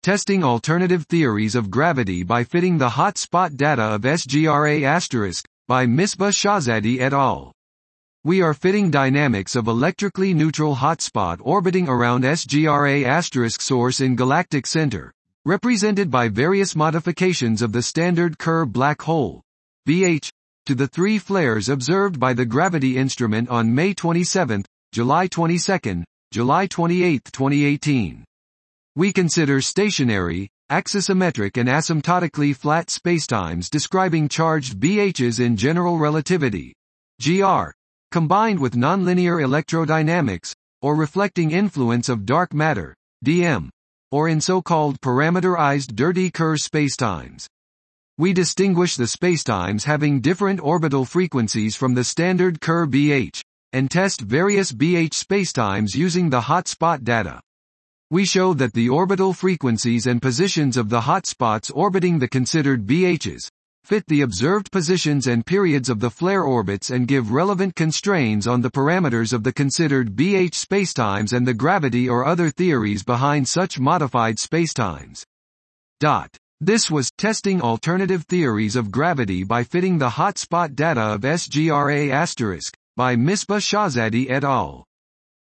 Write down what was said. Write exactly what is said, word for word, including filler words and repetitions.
Testing Alternative Theories of Gravity by Fitting the Hot Spot Data of S G R A** by Misbah Shahzadi et al. We are fitting dynamics of electrically neutral hotspot orbiting around S G R A** source in galactic center, represented by various modifications of the standard Kerr black hole, B H, to the three flares observed by the gravity instrument on May twenty-seventh, July twenty-second, July twenty-eighth, twenty eighteen. We consider stationary, axisymmetric and asymptotically flat spacetimes describing charged B Hs in general relativity, G R, combined with nonlinear electrodynamics, or reflecting influence of dark matter, D M, or in so-called parameterized dirty Kerr spacetimes. We distinguish the spacetimes having different orbital frequencies from the standard Kerr B H, and test various B H spacetimes using the hotspot data. We show that the orbital frequencies and positions of the hotspots orbiting the considered B Hs fit the observed positions and periods of the flare orbits and give relevant constraints on the parameters of the considered B H spacetimes and the gravity or other theories behind such modified spacetimes. Dot. This was Testing Alternative Theories of Gravity by Fitting the Hotspot Data of S G R A** by Misbah Shahzadi et al.